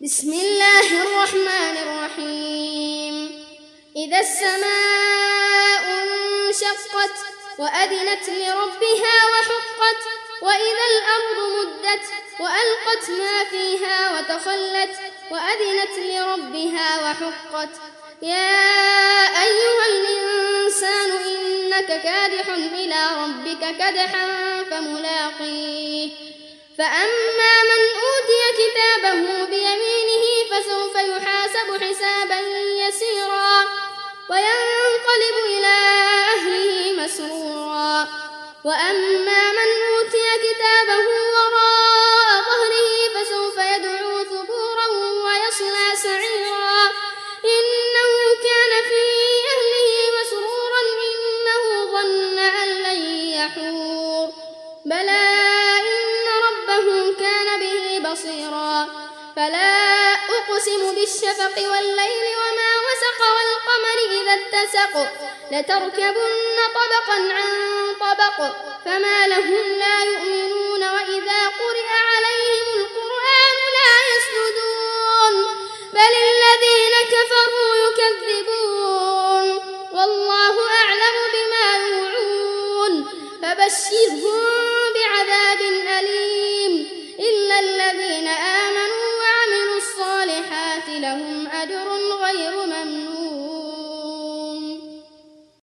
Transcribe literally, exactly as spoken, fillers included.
بسم الله الرحمن الرحيم. إذا السماء انشقت وأذنت لربها وحقت وإذا الأرض مدت وألقت ما فيها وتخلت وأذنت لربها وحقت يا أيها الإنسان إنك كادح إلى ربك كدحا فملاقيه فأما من أوتي كتابه بيمينه فسوف يحاسب حسابا يسيرا وينقلب إلى أهله مسرورا وأما من أوتي كتابه وراء ظهره فسوف يدعو ثبورا ويصلى سعيرا إنه كان في أهله مسرورا إنه ظن أن لن يحور بلى كان به بصيرا فلا أقسم بالشفق والليل وما وسق والقمر إذا اتسق لتركبن طبقا عن طبق فما لهم لا يؤمنون